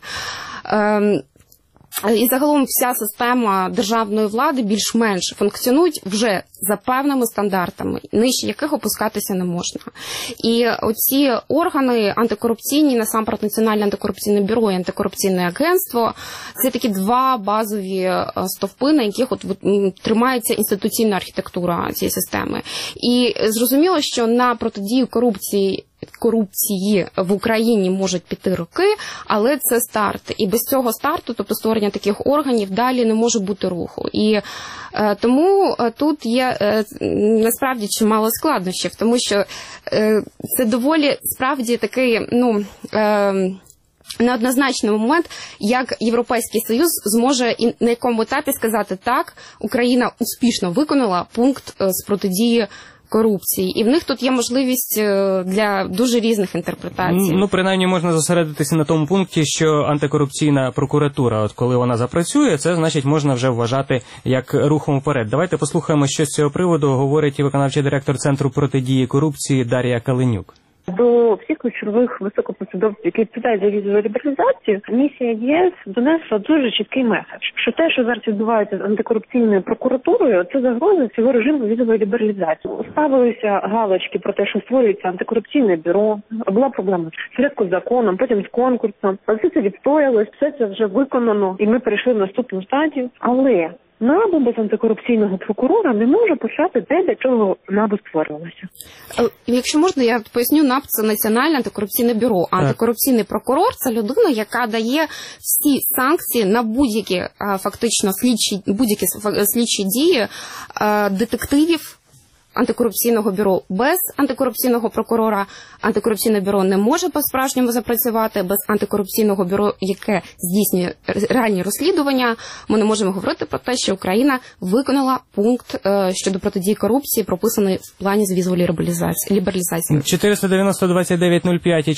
і загалом вся система державної влади більш-менш функціонують вже за певними стандартами, нижче яких опускатися не можна. І оці органи антикорупційні, насамперед Національне антикорупційне бюро і антикорупційне агентство, це такі два базові стовпи, на яких тримається інституційна архітектура цієї системи. І зрозуміло, що на протидію корупції в Україні можуть піти роки, але це старт. І без цього старту, тобто створення таких органів, далі не може бути руху. І тому тут є насправді чимало складнощів, тому що це доволі справді такий, неоднозначний момент, як Європейський Союз зможе на якому етапі сказати так, Україна успішно виконала пункт з протидії корупції. І в них тут є можливість для дуже різних інтерпретацій. Принаймні можна зосередитися на тому пункті, що антикорупційна прокуратура, от коли вона запрацює, це значить можна вже вважати як рухом вперед. Давайте послухаємо, що з цього приводу говорить виконавчий директор Центру протидії корупції Дар'я Калинюк. До всіх ключових високопосадовців, які відповідають за візову лібералізацію, місія ЄС донесла дуже чіткий меседж, що те, що зараз відбувається з антикорупційною прокуратурою, це загроза цього режиму візової лібералізації. Ставилися галочки про те, що створюється антикорупційне бюро, була проблема спочатку з законом, потім з конкурсом. Все це відстоялось, все це вже виконано, і ми перейшли в наступну стадію. Але НАБУ без антикорупційного прокурора не може почати те, для чого НАБУ створювалося. Якщо можна, я поясню, НАБУ – це Національне антикорупційне бюро. Антикорупційний прокурор – це людина, яка дає всі санкції на будь-які фактично слідчі дії детективів антикорупційного бюро. Без антикорупційного прокурора антикорупційне бюро не може по-справжньому запрацювати. Без антикорупційного бюро, яке здійснює реальні розслідування, ми не можемо говорити про те, що Україна виконала пункт щодо протидії корупції, прописаний в плані з візової лібералізації. 490-2905 і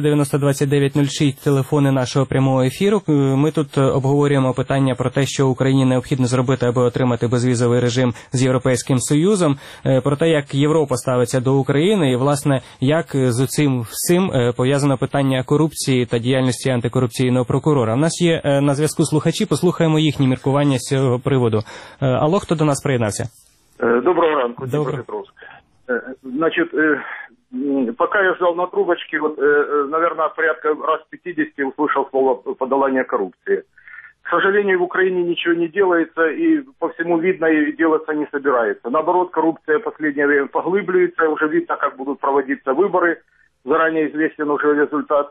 490-2906 телефони нашого прямого ефіру. Ми тут обговорюємо питання про те, що Україні необхідно зробити, аби отримати безвізовий режим з Європейським Союзом, про те, як Європа ставиться до України і, власне, як з цим всім пов'язано питання корупції та діяльності антикорупційного прокурора. У нас є на зв'язку слухачі, послухаємо їхні міркування з цього приводу. Алло, хто до нас приєднався? Доброго ранку, Дніпропетровськ. Значит, пока я ждал на трубочке, наверное, порядка раз 50 услышал слово «подолание коррупции». К сожалению, в Украине ничего не делается, и по всему видно, и делаться не собирается. Наоборот, коррупция в последнее время поглыбливается, уже видно, как будут проводиться выборы, заранее известен уже результат.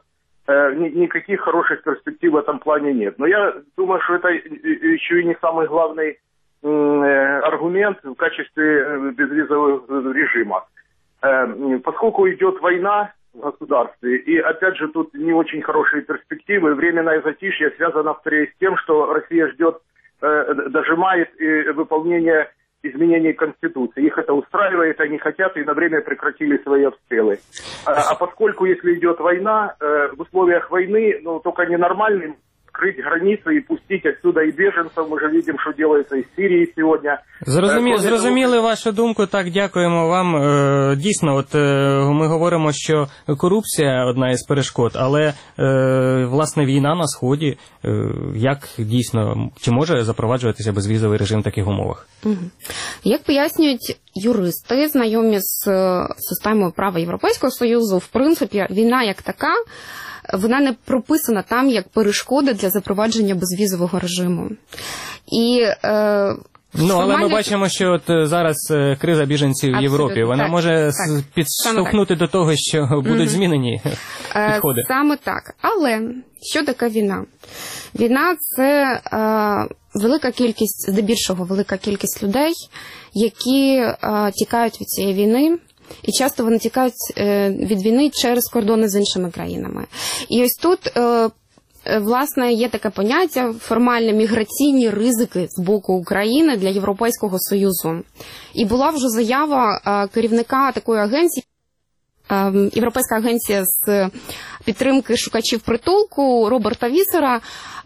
никаких хороших перспектив в этом плане нет. Но я думаю, что это еще и не самый главный аргумент в качестве безвизового режима. Поскольку идет война в государстве, и опять же тут не очень хорошие перспективы, временное затишье связано скорее с тем, что Россия ждет, дожимает выполнение изменений Конституции. Их это устраивает, они хотят и на время прекратили свои обстрелы. А поскольку, если идет война, в условиях войны, ну, только ненормальным открыть границы и пустить отсюда и беженцев. Мы же видим, что делается из Сирии сьогодні. Зрозуміли вашу думку. Так, дякуємо вам. Дійсно, от ми говоримо, що корупція одна із перешкод, але власне війна на Сході, як дійсно, чи може запроваджуватися безвізовий режим в таких умовах? Як пояснюють юристи, знайомі з системою права Європейського Союзу, в принципі, війна як така, вона не прописана там як перешкода для запровадження безвізового режиму. І але ми бачимо, що от зараз криза біженців в Європі, вона може підштовхнути до того, що будуть змінені підходи. Саме так. Але що таке війна? Війна – це велика кількість, здебільшого велика кількість людей, які тікають від цієї війни, і часто вони тікають від війни через кордони з іншими країнами. І ось тут, власне, є таке поняття формальне міграційні ризики з боку України для Європейського Союзу. І була вже заява керівника такої агенції, Європейська агенція з підтримки шукачів притулку Роберта Вісера,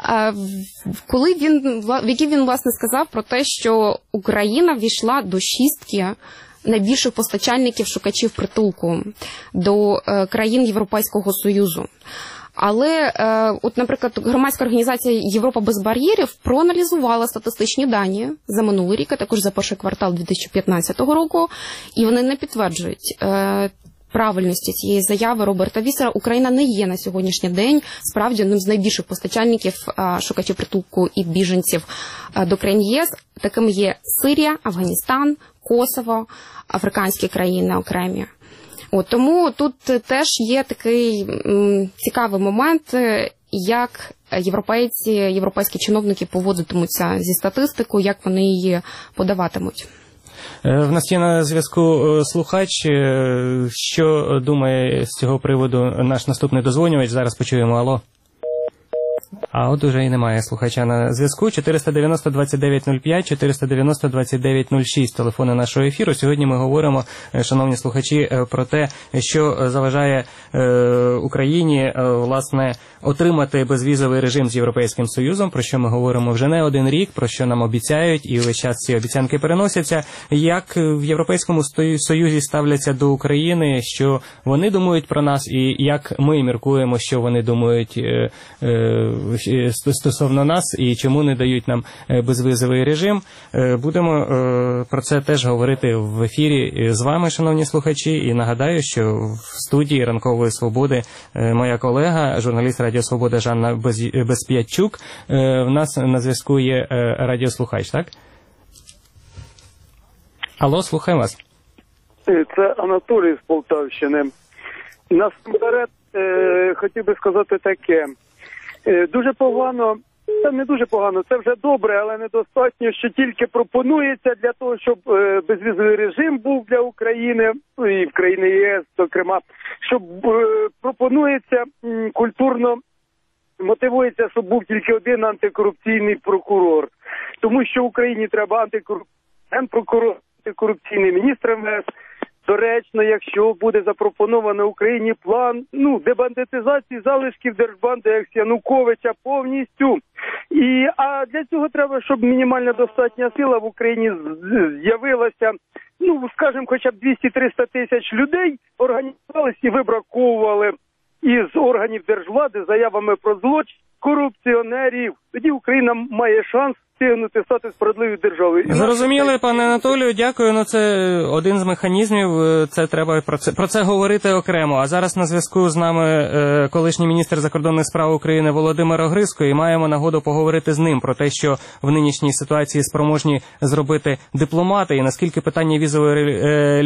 в якій він, власне, сказав про те, що Україна ввійшла до шістки найбільших постачальників шукачів притулку до країн Європейського Союзу. Але, от, наприклад, громадська організація «Європа без бар'єрів» проаналізувала статистичні дані за минулий рік, а також за перший квартал 2015 року, і вони не підтверджують правильності цієї заяви Роберта Вісера. Україна не є на сьогоднішній день справді одним з найбільших постачальників шукачів притулку і біженців до країн ЄС. Такими є Сирія, Афганістан, Косово, африканські країни окремі. Тому тут теж є такий цікавий момент, як європейські чиновники поводитимуться зі статистикою, як вони її подаватимуть. В нас є на зв'язку слухач. Що думає з цього приводу наш наступний дозвонювач? Зараз почуємо. Алло. А от уже і немає слухача на зв'язку. 490-2905, 490-2906, телефони нашого ефіру. Сьогодні ми говоримо, шановні слухачі, про те, що заважає Україні, власне, отримати безвізовий режим з Європейським Союзом, про що ми говоримо вже не один рік, про що нам обіцяють, і весь час ці обіцянки переносяться. Як в Європейському Союзі ставляться до України, що вони думають про нас, і як ми міркуємо, що вони думають стосовно нас і чому не дають нам безвізовий режим. Будемо про це теж говорити в ефірі з вами, шановні слухачі, і нагадаю, що в студії Ранкової Свободи моя колега, журналіст Радіо Свобода Жанна Безп'ятчук. В нас на зв'язку є радіослухач, так? Алло, слухаємо вас. Це Анатолій з Полтавщини. Насамперед хотів би сказати таке. Дуже погано, це не дуже погано, це вже добре, але недостатньо, що тільки пропонується для того, щоб безвізовий режим був для України, і в країни ЄС, зокрема, щоб пропонується культурно, мотивується, щоб був тільки один антикорупційний прокурор. Тому що в Україні треба генпрокурор, антикорупційний міністр МВС. Доречно, якщо буде запропоновано Україні план дебандитизації залишків держбанди екс-Януковича повністю. А для цього треба, щоб мінімальна достатня сила в Україні з'явилася, скажімо, хоча б 200-300 тисяч людей, організувалися і вибраковували із органів держвлади заявами про злочин корупціонерів. Тоді Україна має шанс стати справедливою державою. Зрозуміли, пане Анатолію, дякую. Це один з механізмів, це треба про це говорити окремо. А зараз на зв'язку з нами колишній міністр закордонних справ України Володимир Огризко, і маємо нагоду поговорити з ним про те, що в нинішній ситуації спроможні зробити дипломати, і наскільки питання візової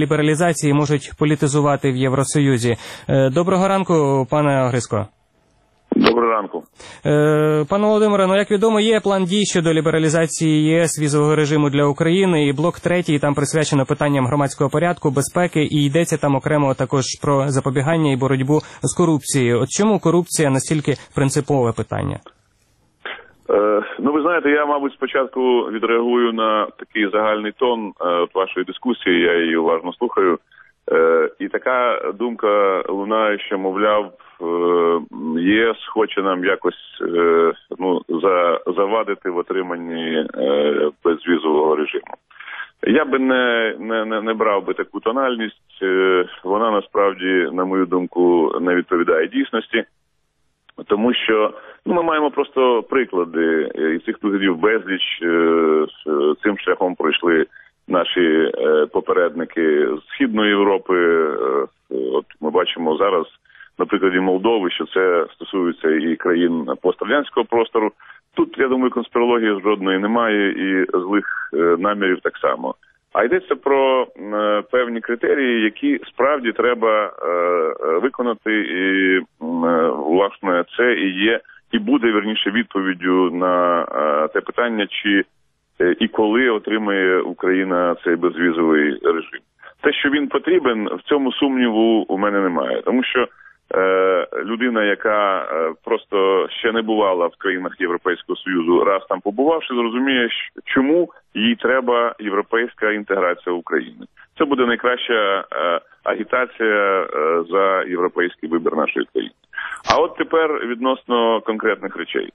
лібералізації можуть політизувати в Євросоюзі. Доброго ранку, пане Огризко. ранку. Пане Володимире, ну як відомо, є план дій щодо лібералізації ЄС візового режиму для України, і блок 3 там присвячено питанням громадського порядку, безпеки, і йдеться там окремо також про запобігання і боротьбу з корупцією. От чому корупція настільки принципове питання? Ну, ви знаєте, я, мабуть, спочатку відреагую на такий загальний тон вашої дискусії, я її уважно слухаю. І така думка лунає, що, мовляв, ЄС хоче нам якось завадити в отриманні безвізового режиму. Я би не брав би таку тональність, вона насправді, на мою думку, не відповідає дійсності, тому що ми маємо просто приклади, і цих прикладів безліч. Цим шляхом пройшли наші попередники з Східної Європи. От ми бачимо зараз на прикладі Молдови, що це стосується і країн пострадянського простору. Тут, я думаю, конспірології жодної немає і злих намірів так само. А йдеться про певні критерії, які справді треба виконати, і, власне, це і є, і буде, вірніше, відповіддю на те питання, чи і коли отримає Україна цей безвізовий режим. Те, що він потрібен, в цьому сумніву у мене немає. Тому що людина, яка просто ще не бувала в країнах Європейського Союзу, раз там побувавши, зрозуміє, чому їй треба європейська інтеграція України. Це буде найкраща агітація за європейський вибір нашої країни. А от тепер відносно конкретних речей.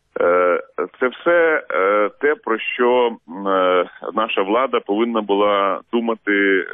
Це все те, про що наша влада повинна була думати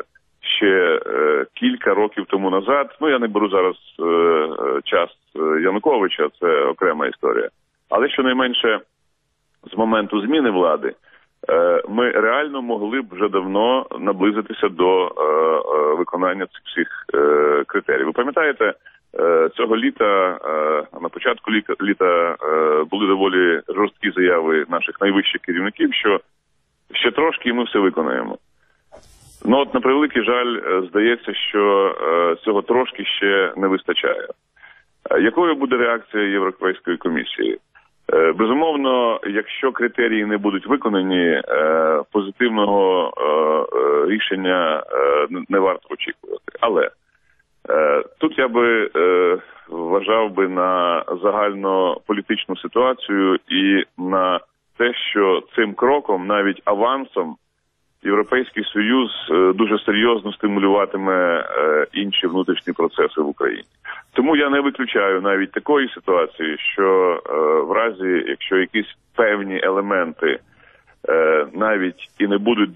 ще кілька років тому назад. Ну, я не беру зараз час Януковича, це окрема історія. Але щонайменше з моменту зміни влади ми реально могли б вже давно наблизитися до виконання цих всіх критерій. Ви пам'ятаєте, цього літа, на початку літа були доволі жорсткі заяви наших найвищих керівників, що ще трошки і ми все виконаємо. Ну от, на превеликий жаль, здається, що цього трошки ще не вистачає. Якою буде реакція Європейської комісії? Безумовно, якщо критерії не будуть виконані, позитивного рішення не варто очікувати. Але тут я би вважав би на загальнополітичну ситуацію і на те, що цим кроком, навіть авансом, Європейський Союз дуже серйозно стимулюватиме інші внутрішні процеси в Україні. Тому я не виключаю навіть такої ситуації, що в разі, якщо якісь певні елементи навіть і не будуть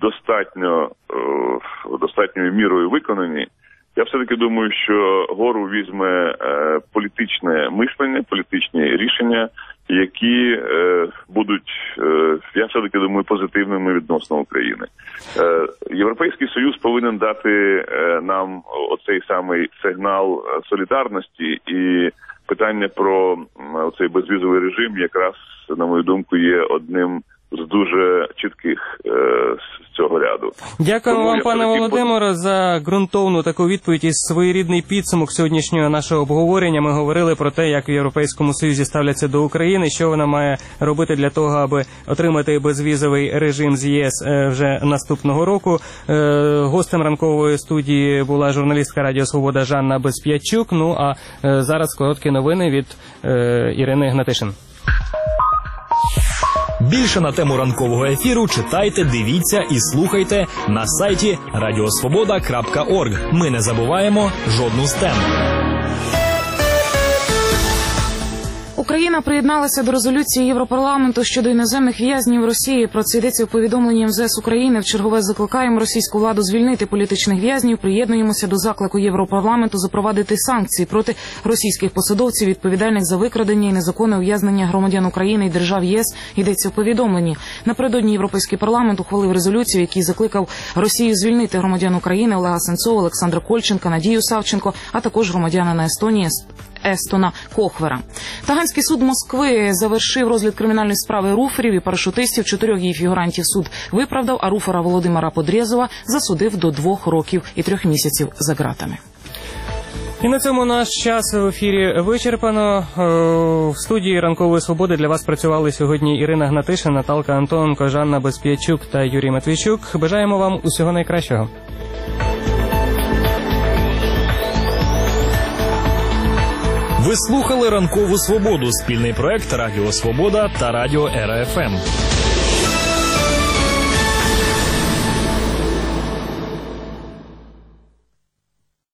достатньою мірою виконані, я все-таки думаю, що гору візьме політичне мислення, політичні рішення, які будуть, я все-таки думаю, позитивними відносно України. Європейський Союз повинен дати нам оцей самий сигнал солідарності, і питання про цей безвізовий режим якраз, на мою думку, є одним з дуже чітких з цього ряду. Дякуємо вам, пане Володимире, за ґрунтовну таку відповідь і своєрідний підсумок сьогоднішнього нашого обговорення. Ми говорили про те, як в Європейському Союзі ставляться до України, що вона має робити для того, аби отримати безвізовий режим з ЄС вже наступного року. Гостем ранкової студії була журналістка Радіо Свобода Жанна Безп'ятчук. Ну а зараз короткі новини від Ірини Гнатишин. Більше на тему ранкового ефіру читайте, дивіться і слухайте на сайті radiosvoboda.org. Ми не забуваємо жодну з тем. Україна приєдналася до резолюції Європарламенту щодо іноземних в'язнів Росії. Про це йдеться у повідомленні МЗС України. Вчергове закликаємо російську владу звільнити політичних в'язнів. Приєднуємося до заклику Європарламенту запровадити санкції проти російських посадовців, відповідальних за викрадення і незаконне ув'язнення громадян України і держав ЄС. Йдеться у повідомленні. Напередодні Європейський парламент ухвалив резолюцію, який закликав Росію звільнити громадян України Олега Сенцова, Олександра Кольченка, Надію Савченко, а також громадянина Естонії Естона Кохвера. Таганський суд Москви завершив розгляд кримінальної справи руферів і парашутистів. 4 її фігурантів суд виправдав, а руфера Володимира Подрєзова засудив до 2 років і 3 місяців за ґратами. І на цьому наш час в ефірі вичерпано. В студії «Ранкової свободи» для вас працювали сьогодні Ірина Гнатишин, Наталка Антоненко, Жанна Безп'ячук та Юрій Матвійчук. Бажаємо вам усього найкращого. Ви слухали «Ранкову свободу» – спільний проект Радіо Свобода та Радіо РФМ.